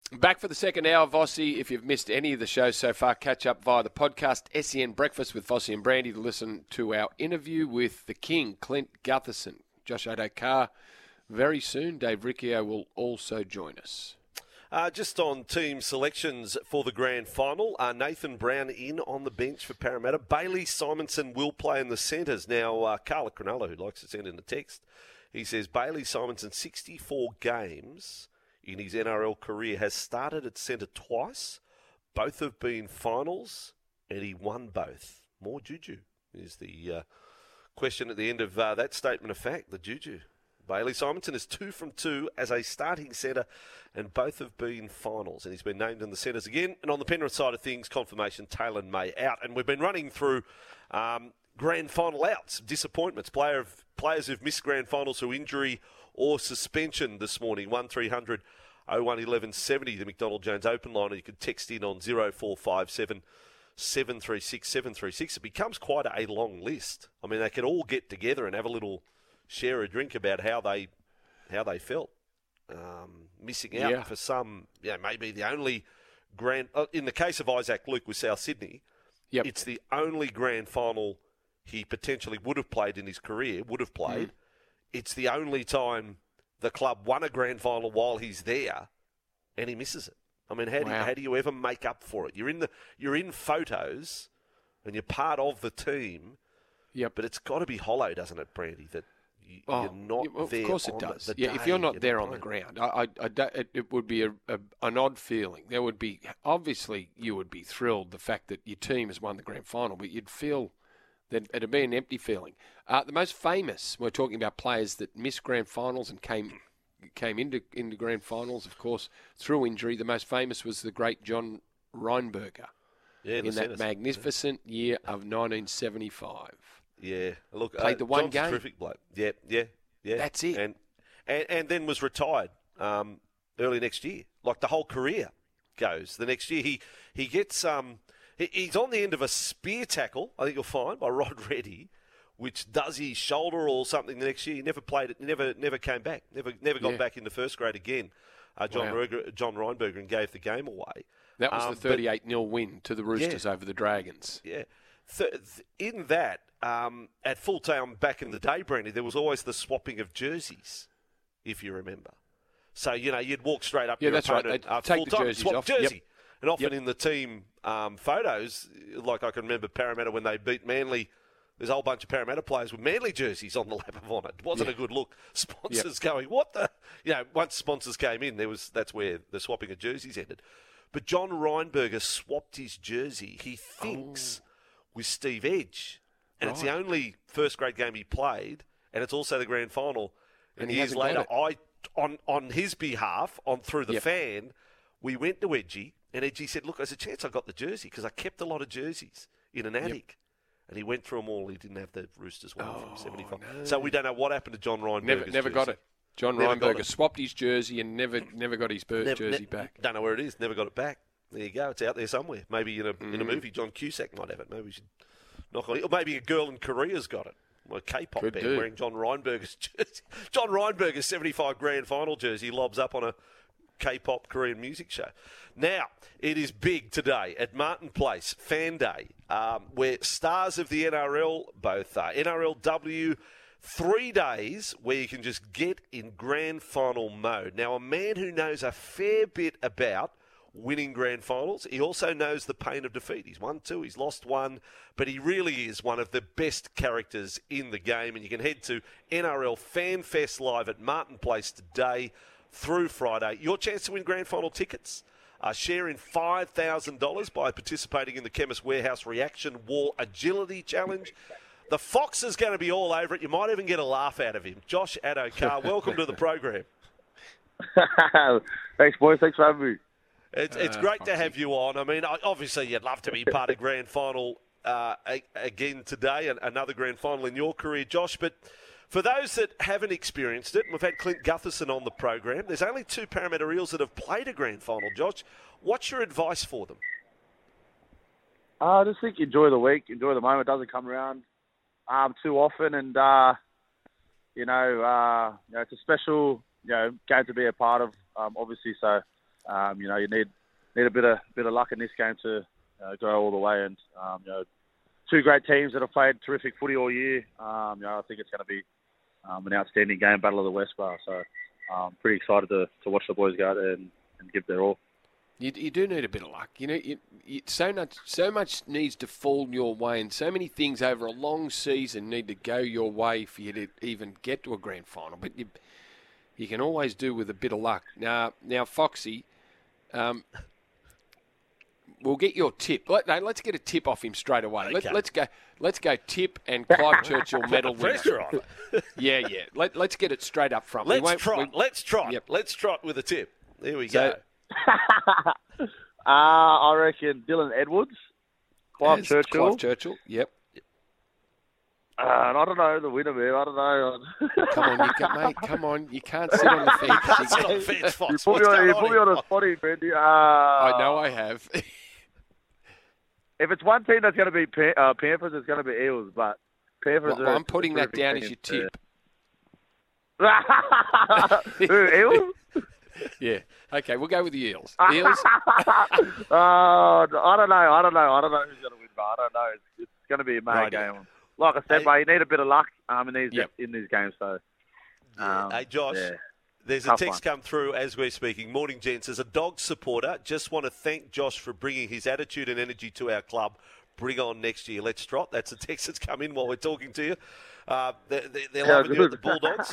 Back for the second hour, Vossi. If you've missed any of the shows so far, catch up via the podcast SEN Breakfast with Vossi and Brandy to listen to our interview with the King, Clint Gutherson. Josh Addo-Carr very soon. Dave Riccio will also join us. Just on team selections for the grand final, Nathan Brown in on the bench for Parramatta. Bailey Simonson will play in the centres. Now, Carla Cronulla, who likes to send in a text, he says Bailey Simonson, 64 games in his NRL career, has started at centre twice. Both have been finals, and he won both. More juju is the question at the end of that statement of fact, the juju. Bailey Simonson is 2 from 2 as a starting centre, and both have been finals, and he's been named in the centres again. And on the Penrith side of things, confirmation Taylor May out. And we've been running through grand final outs, disappointments, players who've missed grand finals through injury or suspension this morning. 1300 01 1170, the McDonald Jones open line, and you can text in on 0457 736 736. It becomes quite a long list. I mean, they could all get together and have a little share a drink about how they felt. Missing out for some, maybe the only grand... in the case of Isaac Luke with South Sydney, it's the only grand final he potentially would have played in his career, It's the only time the club won a grand final while he's there, and he misses it. I mean, how do you ever make up for it? You're in photos, and you're part of the team. But it's got to be hollow, doesn't it, Brandy? That you're not there. Of course it does. The day if you're not there on the ground, it would be an odd feeling. There would be, obviously, you would be thrilled the fact that your team has won the grand final, but you'd feel that it'd be an empty feeling. The most famous, we're talking about players that missed grand finals and came into grand finals, of course, through injury. The most famous was the great John Reinberger in that magnificent year of 1975. Yeah, look, played the one John's game. A terrific bloke. Yeah. That's it. And then was retired early next year. Like the whole career goes. The next year he gets he's on the end of a spear tackle, I think you'll find, by Rod Reddy, which does his shoulder or something the next year. He never played it, never came back, never got back into first grade again. John Reinberger, and gave the game away. That was the 38-0 win to the Roosters over the Dragons. Yeah. In that, at full time back in the day, Brandy, there was always the swapping of jerseys, if you remember. So, you'd walk straight up to your opponent. Right. They'd take the jerseys swap off. jersey. Yep. And often in the team photos, like I can remember Parramatta when they beat Manly, there's a whole bunch of Parramatta players with Manly jerseys on the lap of honour. It wasn't a good look. Sponsors going, what the... once sponsors came in, that's where the swapping of jerseys ended. But John Reinberger swapped his jersey, he thinks, with Steve Edge. And it's the only first-grade game he played, and it's also the grand final. And years later, on his behalf, through the fan, we went to Edgy, and Edgy said, look, there's a chance I got the jersey, because I kept a lot of jerseys in an attic. And he went through them all. He didn't have the Roosters one from 75. No. So we don't know what happened to John Reinberger's Never got it. John Reinberger swapped his jersey and never got his jersey back. Don't know where it is. Never got it back. There you go. It's out there somewhere. Maybe in a movie, John Cusack might have it. Maybe we should knock on it. Or maybe a girl in Korea's got it. A K-pop band wearing John Reinberger's jersey. John Reinberger's 75 grand final jersey lobs up on a K-pop Korean music show. Now, it is big today at Martin Place, Fan Day, where stars of the NRL, both NRLW, 3 days where you can just get in grand final mode. Now, a man who knows a fair bit about winning grand finals, he also knows the pain of defeat. He's won 2, he's lost 1, but he really is one of the best characters in the game. And you can head to NRL Fan Fest Live at Martin Place today through Friday. Your chance to win grand final tickets. Share in $5,000 by participating in the Chemist Warehouse Reaction Wall Agility Challenge. The Fox is going to be all over it. You might even get a laugh out of him. Josh Addo-Carr, welcome to the program. Thanks, boys. Thanks for having me. It's great to have you on. I mean, obviously you'd love to be part of grand final again today, another grand final in your career, Josh. But for those that haven't experienced it, we've had Clint Gutherson on the program. There's only 2 Parramatta Eels that have played a grand final, Josh. What's your advice for them? I just think enjoy the week, enjoy the moment. It doesn't come around too often, and it's a special game to be a part of, obviously. So You need a bit of luck in this game to go all the way. And two great teams that have played terrific footy all year. I think it's going to be an outstanding game, Battle of the West Bar. So I'm pretty excited to watch the boys go out there and give their all. You do need a bit of luck. So much needs to fall your way, and so many things over a long season need to go your way for you to even get to a grand final. But you can always do with a bit of luck. Now Foxy, we'll get your tip. Let's get a tip off him straight away. Okay. Let's go tip and Clive Churchill medal winner. Pressure on. Yeah. Let's get it straight up front. Let's try. Yep. Let's trot with a tip. There we go. I reckon Dylan Edwards, Clive Churchill. Yep. And I don't know the winner, man. I don't know. Come on, you can't sit on the fence. Sit on the fence, Fox. You put me on a spotty, Brendy. I know I have. If it's one team that's going to be Panthers, it's going to be Eels. But Panthers. Well, I'm putting that down as your tip. Who, Eels? Yeah. Okay, we'll go with the Eels. Eels? I don't know who's going to win, but I don't know. It's going to be a mad game. Like I said, mate, you need a bit of luck in these games. So, hey, Josh, there's a text come through as we're speaking. Morning, gents. As a Dogs supporter, just want to thank Josh for bringing his attitude and energy to our club. Bring on next year. Let's trot. That's a text that's come in while we're talking to you. They're loving you at the Bulldogs.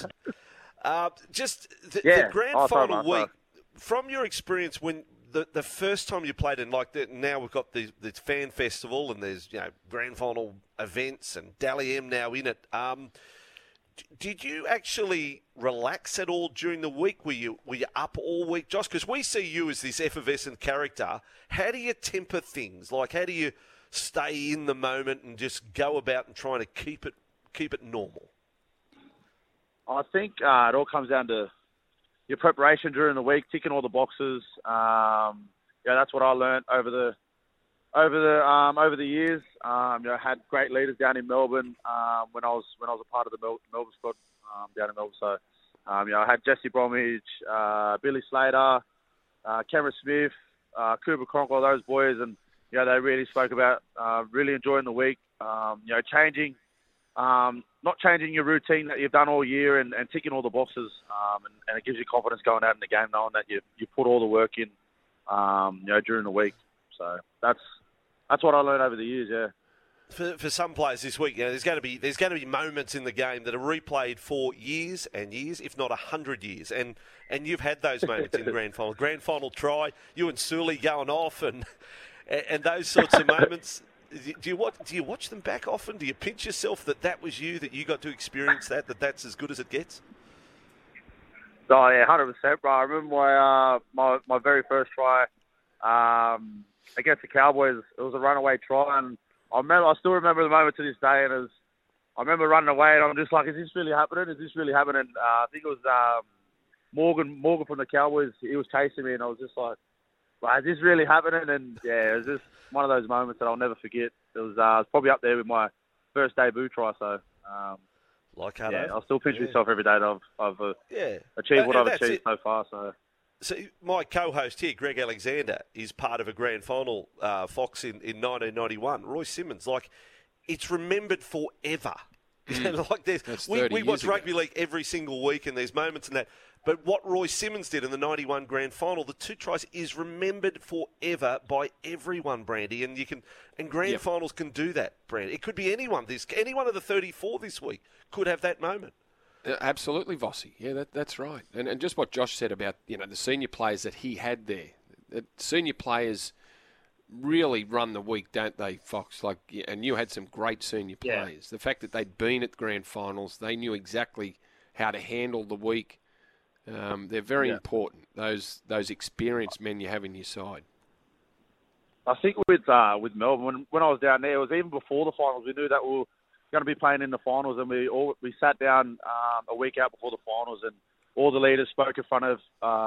The grand final week, from your experience, when the first time you played in, now we've got the fan festival and there's grand final events and Dally M now in it. Did you actually relax at all during the week? Were you up all week, Josh? Because we see you as this effervescent character. How do you temper things? How do you stay in the moment and just go about and trying to keep it normal? I think it all comes down to your preparation during the week, ticking all the boxes. That's what I learned over the years. I had great leaders down in Melbourne when I was a part of the Melbourne squad down in Melbourne. So I had Jesse Bromwich, Billy Slater, Cameron Smith, Cooper Cronk, those boys, and they really spoke about really enjoying the week. Not changing your routine that you've done all year and ticking all the boxes, and it gives you confidence going out in the game knowing that you put all the work in, during the week. So that's what I learned over the years. Yeah. For some players this week, there's going to be moments in the game that are replayed for years and years, if not 100 years, and you've had those moments in the grand final try, you and Sully going off, and those sorts of moments. Do you watch them back often? Do you pinch yourself that was you, that you got to experience that's as good as it gets? Oh yeah, 100%, bro. I remember my very first try against the Cowboys. It was a runaway try, and I still remember the moment to this day. And I remember running away, and I'm just like, "Is this really happening? Is this really happening?" I think it was Morgan from the Cowboys. He was chasing me, and I was just like, "Is this really happening?" And yeah, it was just one of those moments that I'll never forget. It was probably up there with my first debut try. So, I'll still pinch myself every day that I've achieved what I've achieved so far. So my co-host here, Greg Alexander, is part of a grand final, Fox, in 1991. Roy Simmons, it's remembered forever. We watch rugby league every single week, and there's moments in that. But what Roy Simmons did in the 91 grand final, the 2 tries, is remembered forever by everyone, Brandy. And grand finals can do that, Brandy. It could be anyone. Any one of the 34 this week could have that moment. Absolutely, Vossi. Yeah, that's right. And just what Josh said about the senior players that he had there. The senior players really run the week, don't they, Fox? And you had some great senior players. The fact that they'd been at the grand finals, they knew exactly how to handle the week. They're very important. Those experienced men you have in your side. I think with Melbourne, when I was down there, it was even before the finals. We knew that we were going to be playing in the finals, and we sat down a week out before the finals, and all the leaders spoke in front of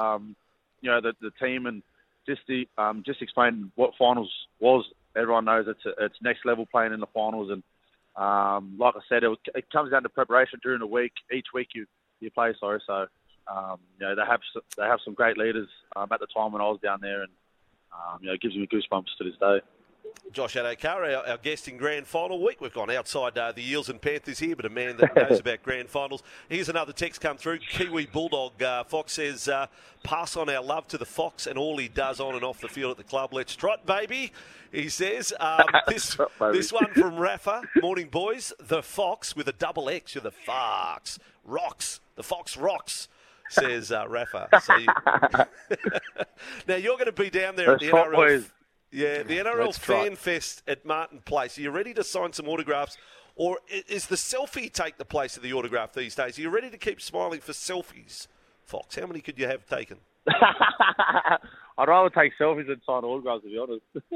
the team, and just explained what finals was. Everyone knows it's next level playing in the finals, and like I said, it comes down to preparation during the week. Each week you play, so they have some great leaders at the time when I was down there, and it gives me goosebumps to this day. Josh Adokar, our guest in Grand Final week. We've gone outside the Eels and Panthers here, but a man that knows about Grand Finals. Here's another text come through. Kiwi Bulldog Fox says, pass on our love to the Fox and all he does on and off the field at the club. Let's trot, baby, he says. This one from Rafa. Morning, boys. The Fox with a double X. You're the Fox. Rocks. The Fox rocks, says Rafa. So now, you're going to be down there at the NRL. Boys. Yeah, the NRL Fan Fest at Martin Place. Are you ready to sign some autographs? Or is the selfie take the place of the autograph these days? Are you ready to keep smiling for selfies, Fox? How many could you have taken? I'd rather take selfies than sign autographs, to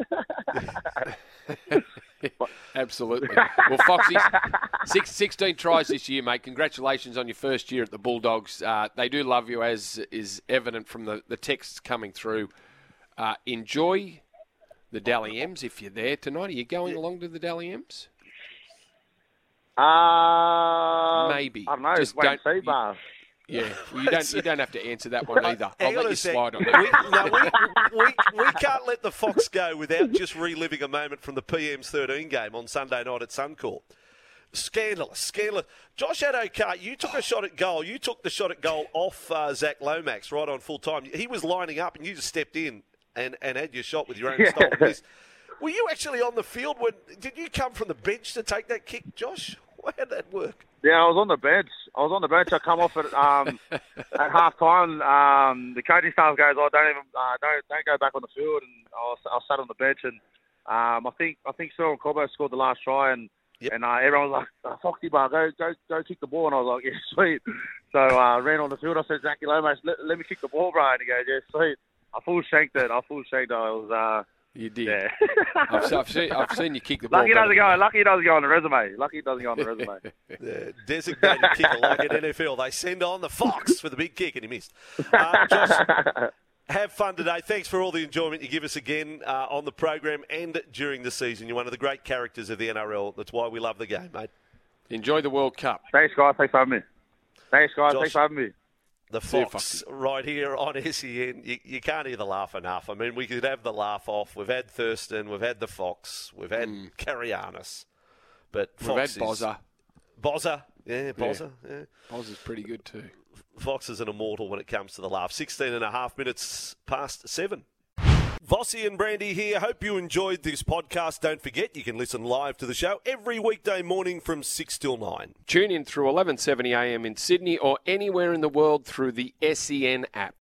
be honest. Absolutely. Well, Foxy, 16 tries this year, mate. Congratulations on your first year at the Bulldogs. They do love you, as is evident from the texts coming through. Enjoy the Dally M's if you're there tonight. Are you going along to the Dally M's? Maybe. I don't know. Just wait and see, Bar. Yeah, well, you don't have to answer that one either. I'll let you slide on that. We can't let the Fox go without just reliving a moment from the PM's 13 game on Sunday night at Suncorp. Scandalous. Josh Adokar, you took a shot at goal. You took the shot at goal off Zach Lomax right on full time. He was lining up and you just stepped in and had your shot with your own style. Were you actually on the field? Did you come from the bench to take that kick, Josh? How did that work? Yeah, I was on the bench. I come off at half time. The coaching staff goes, "Oh, don't go back on the field." And I sat on the bench, and I think Cyril Cobbo scored the last try, and everyone was like, "Foxy bar, go kick the ball." And I was like, "Yeah, sweet." So I ran on the field. I said, "Zachy Lomax, let me kick the ball, bro." And he goes, "Yeah, sweet." I full shanked it. I was. You did. Yeah. I've seen you kick the ball. Lucky it doesn't go on the resume. The designated kicker like at NFL. They send on the Fox for the big kick, and he missed. Josh, have fun today. Thanks for all the enjoyment you give us again on the program and during the season. You're one of the great characters of the NRL. That's why we love the game, mate. Enjoy the World Cup. Thanks, guys. Thanks for having me. Josh, thanks for having me. The Fox right here on SEN. You can't hear the laugh enough. I mean, we could have the laugh off. We've had Thurston. We've had the Fox. We've had Karianis. But we've had Bozza. Bozza. Yeah, Bozza. Yeah. Bozza's pretty good too. Fox is an immortal when it comes to the laugh. 16 and a half minutes past 7. Vossi and Brandy here. Hope you enjoyed this podcast. Don't forget, you can listen live to the show every weekday morning from 6 till 9. Tune in through 11:70 a.m. in Sydney or anywhere in the world through the SEN app.